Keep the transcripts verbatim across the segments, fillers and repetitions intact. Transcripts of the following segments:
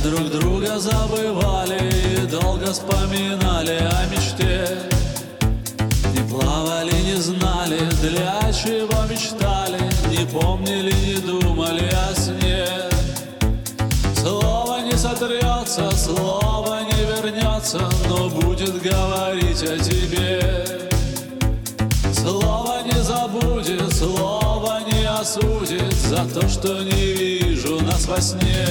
друг друга забывали и долго вспоминали о мечте. Не плавали, не знали, для чего мечтали, не помнили, не думали о сне. Слово не сотрется, слово не вернется, но будет говорить о тебе. Слово не забудет, слово не осудит за то, что не вижу нас во сне.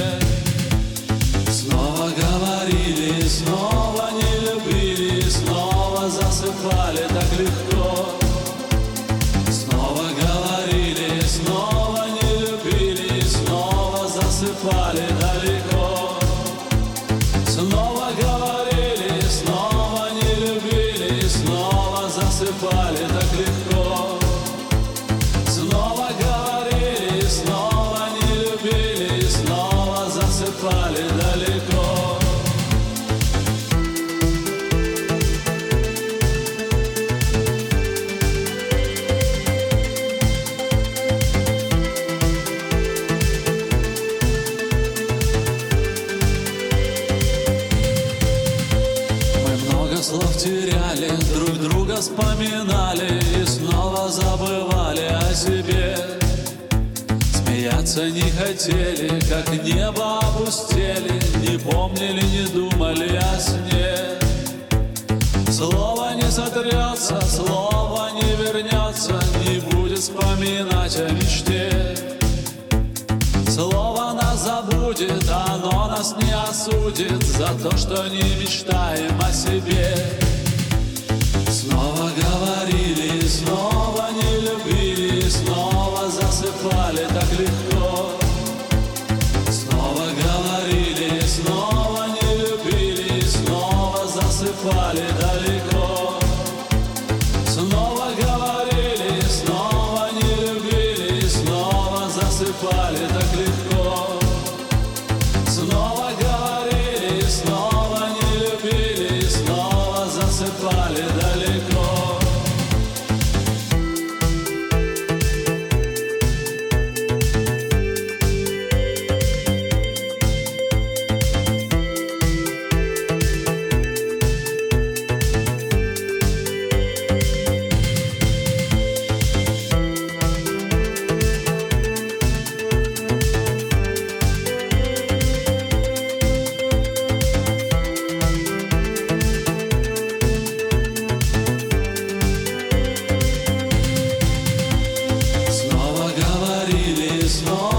Снова говорили, снова не любили, снова засыпали так легко. Снова говорили, снова не любили, снова засыпали далеко. Снова говорили, снова не любили, снова засыпали так легко. Снова говорили, снова не любили, снова засыпали далеко. Слов теряли, друг друга вспоминали и снова забывали о себе. Смеяться не хотели, как небо опустели, не помнили, не думали о сне. Слово не сотрется, слово не вернется, не будет вспоминать о мечте. Слово нас забудет, оно нас не осудит за то, что не мечтаем о себе. Снова говорили, снова не любили, снова засыпали так легко. Снова говорили, снова не любили, снова засыпали далеко. Снова говорили, снова не любили, снова засыпали так легко. Снова говорили, снова не любили, снова засыпали далеко. Снова